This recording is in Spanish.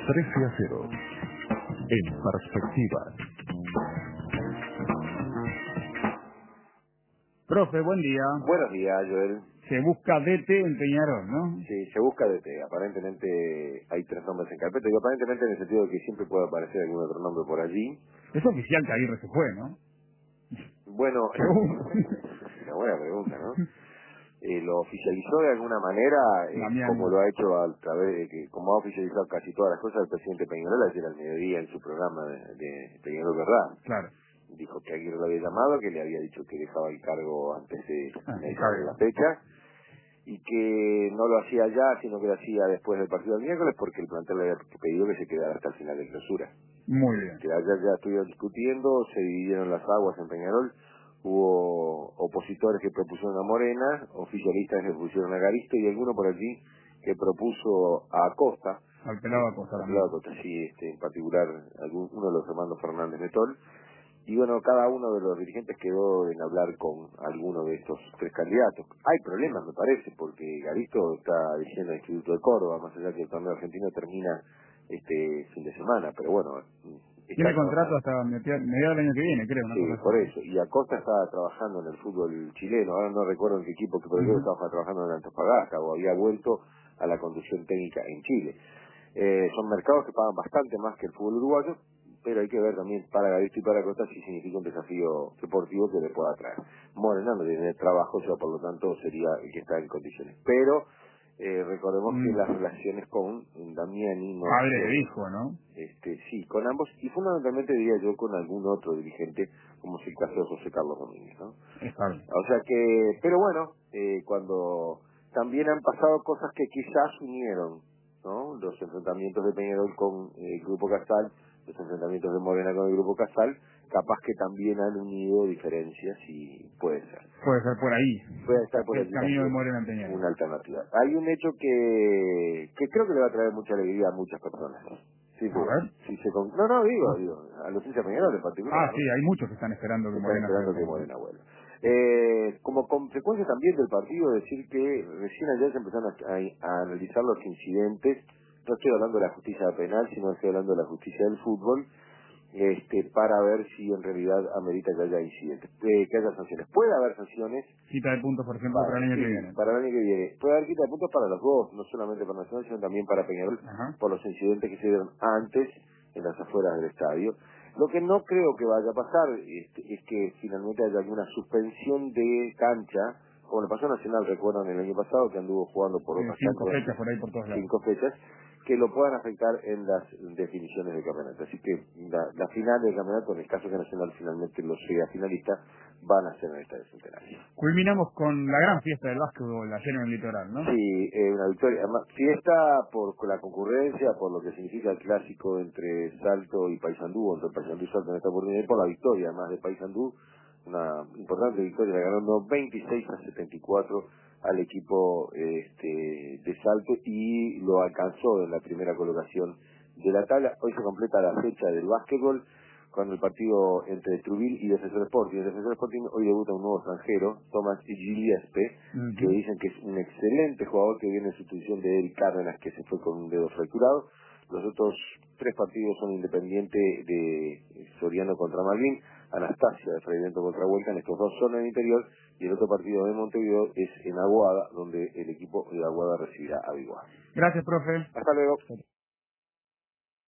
13-0. En perspectiva. Profe, buen día. Buenos días, Joel. Se busca DT en Peñarol, ¿no? Sí, se busca DT. Aparentemente hay 3 nombres en carpeta. Y aparentemente en el sentido de que siempre puede aparecer algún otro nombre por allí. Es oficial que Aguirre se fue, ¿no? Bueno, es una buena pregunta, ¿no? Lo oficializó de alguna manera, como lo ha hecho a través de que, como ha oficializado casi todas las cosas el presidente Peñarol ayer al mediodía en su programa de Peñarol Verdad. Claro. Dijo que Aguirre lo había llamado, que le había dicho que dejaba el cargo antes de la claro. fecha, y que no lo hacía ya, sino que lo hacía después del partido del miércoles, porque el plantel le había pedido que se quedara hasta el final de clausura. Muy bien. Que ayer ya estuvieron discutiendo, se dividieron las aguas en Peñarol, hubo opositores que propusieron a Morena, oficialistas que propusieron a Garisto, y alguno por allí que propuso a Acosta. Al pelado Acosta también. Pelado Acosta, sí, en particular uno de los hermanos Fernández Metol. Y bueno, cada uno de los dirigentes quedó en hablar con alguno de estos 3 candidatos. Hay problemas, me parece, porque Garisto está diciendo el Instituto de Córdoba, más allá que el torneo argentino termina este fin de semana, pero bueno. Tiene contrato hasta mediados del año que viene, creo. Sí, por eso. Y Acosta estaba trabajando en el fútbol chileno, ahora no recuerdo en qué equipo, pero creo que estaba trabajando en Antofagasta o había vuelto a la conducción técnica en Chile. Son mercados que pagan bastante más que el fútbol uruguayo, pero hay que ver también para Garisto y para Acosta si significa un desafío deportivo que le pueda traer. Morena no tiene trabajo, o sea, por lo tanto sería el que está en condiciones. Pero recordemos que las relaciones con Damiani no padre de hijo, ¿no? Sí, con ambos, y fundamentalmente diría yo con algún otro dirigente, como es el caso de José Carlos Domínguez, ¿no? Está bien. O sea que, pero bueno, cuando también han pasado cosas que quizás unieron, ¿no? Los enfrentamientos de Peñarol con el Grupo Casal, los enfrentamientos de Morena con el Grupo Casal, capaz que también han unido diferencias y puede ser. Puede ser por ahí. Puede estar por el allí camino de también Morena en Peñarol. una alternativa. Hay un hecho que creo que le va a traer mucha alegría a muchas personas. Sí, A ver. si se digo, a los hinchas Peñarol en particular. Sí, hay muchos que están esperando que Morena vuelva. Como consecuencia también del partido, decir que recién ayer se empezaron a analizar los incidentes. No estoy hablando de la justicia penal, sino estoy hablando de la justicia del fútbol, para ver si en realidad amerita que haya incidentes, que haya sanciones. Puede haber sanciones. Quita de puntos, por ejemplo, para el año que viene. Para el año que viene. Puede haber quita de puntos para los dos, no solamente para Nacional, sino también para Peñarol, por los incidentes que se dieron antes en las afueras del estadio. Lo que no creo que vaya a pasar es que finalmente haya alguna suspensión de cancha, como le pasó a Nacional, recuerdan el año pasado, que anduvo jugando por otras 5 fechas por ahí por todos lados. 5 fechas, que lo puedan afectar en las definiciones del campeonato. Así que la final del campeonato, en el caso que Nacional finalmente lo sea finalista, van a ser en esta Centenario. Culminamos con la gran fiesta del básquetbol ayer en el litoral, ¿no? Sí, una victoria. Además, fiesta por la concurrencia, por lo que significa el clásico entre Salto y Paysandú, entre Paysandú y Salto en esta oportunidad, y por la victoria, además de Paysandú, una importante victoria, ganando 26-74 al equipo de Salto y lo alcanzó en la primera colocación de la tabla. Hoy se completa la fecha del básquetbol con el partido entre Trubil y Defensor Sporting. El Defensor Sporting hoy debuta un nuevo extranjero, Tomás Gillespie, que dicen que es un excelente jugador que viene en sustitución de Eric Cárdenas, que se fue con un dedo fracturado. Los otros 3 partidos son Independiente de Soriano contra Malvin, Anastasia de Freidento contra Huelcan, estos 2 son en el interior, y el otro partido de Montevideo es en Aguada, donde el equipo de Aguada recibirá a Biguá. Gracias, profe. Hasta luego.